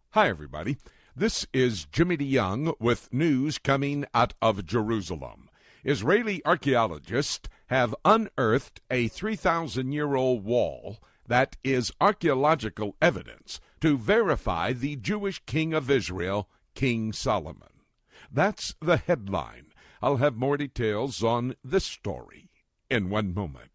Hi, everybody. This is Jimmy DeYoung with news coming out of Jerusalem. Israeli archaeologists have unearthed a 3,000-year-old wall that is archaeological evidence to verify the Jewish king of Israel, King Solomon. That's the headline. I'll have more details on this story in one moment.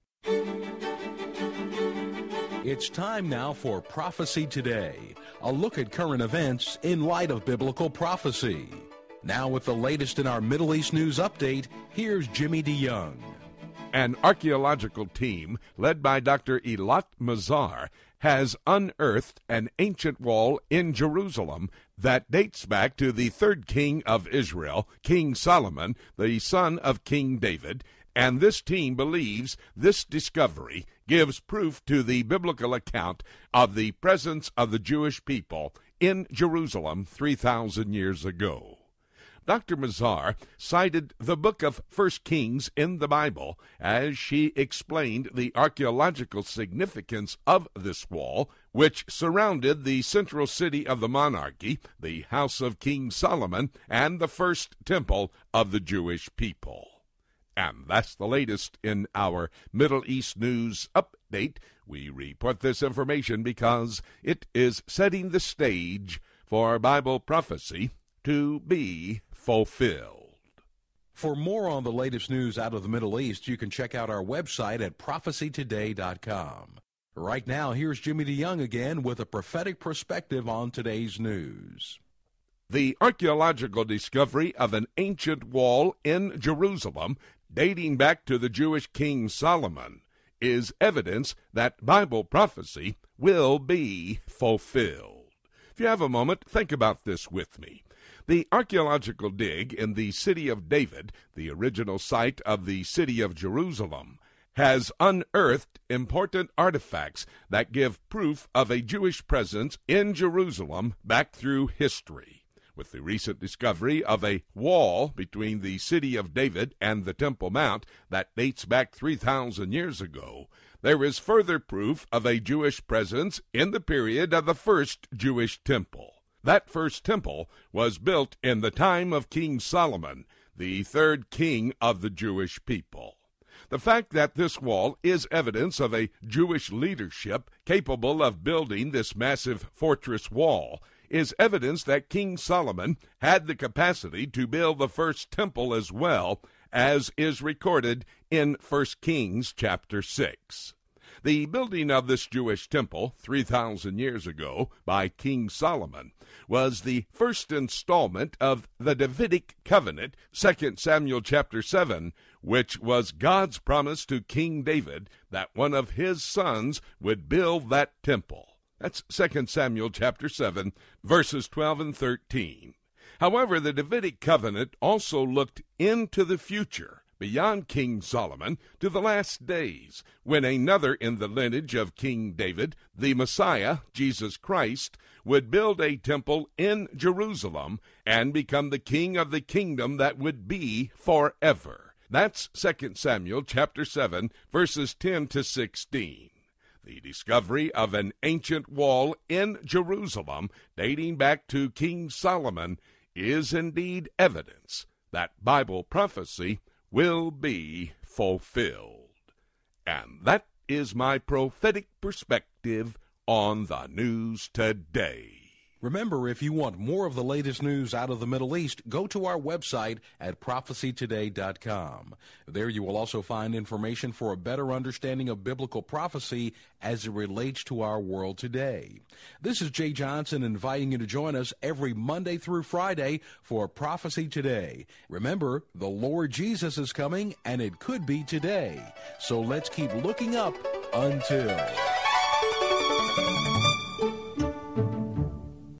It's time now for Prophecy Today, a look at current events in light of biblical prophecy. Now with the latest in our Middle East news update, here's Jimmy DeYoung. An archaeological team led by Dr. Eilat Mazar has unearthed an ancient wall in Jerusalem that dates back to the third king of Israel, King Solomon, the son of King David, and this team believes this discovery gives proof to the biblical account of the presence of the Jewish people in Jerusalem 3,000 years ago. Dr. Mazar cited the book of 1 Kings in the Bible as she explained the archaeological significance of this wall, which surrounded the central city of the monarchy, the house of King Solomon, and the first temple of the Jewish people. And that's the latest in our Middle East news update. We report this information because it is setting the stage for Bible prophecy to be fulfilled. For more on the latest news out of the Middle East, you can check out our website at prophecytoday.com. Right now, here's Jimmy DeYoung again with a prophetic perspective on today's news. The archaeological discovery of an ancient wall in Jerusalem dating back to the Jewish King Solomon is evidence that Bible prophecy will be fulfilled. If you have a moment, think about this with me. The archaeological dig in the city of David, the original site of the city of Jerusalem, has unearthed important artifacts that give proof of a Jewish presence in Jerusalem back through history. With the recent discovery of a wall between the city of David and the Temple Mount that dates back 3,000 years ago, there is further proof of a Jewish presence in the period of the first Jewish temple. That first temple was built in the time of King Solomon, the third king of the Jewish people. The fact that this wall is evidence of a Jewish leadership capable of building this massive fortress wall is evidence that King Solomon had the capacity to build the first temple as well, as is recorded in 1 Kings chapter 6. The building of this Jewish temple 3,000 years ago by King Solomon was the first installment of the Davidic covenant, 2 Samuel chapter 7, which was God's promise to King David that one of his sons would build that temple. That's 2 Samuel chapter 7, verses 12 and 13. However, the Davidic covenant also looked into the future, beyond King Solomon, to the last days, when another in the lineage of King David, the Messiah, Jesus Christ, would build a temple in Jerusalem and become the king of the kingdom that would be forever. That's 2 Samuel chapter 7, verses 10 to 16. The discovery of an ancient wall in Jerusalem dating back to King Solomon is indeed evidence that Bible prophecy will be fulfilled. And that is my prophetic perspective on the news today. Remember, if you want more of the latest news out of the Middle East, go to our website at prophecytoday.com. There you will also find information for a better understanding of biblical prophecy as it relates to our world today. This is Jay Johnson inviting you to join us every Monday through Friday for Prophecy Today. Remember, the Lord Jesus is coming, and it could be today. So let's keep looking up until...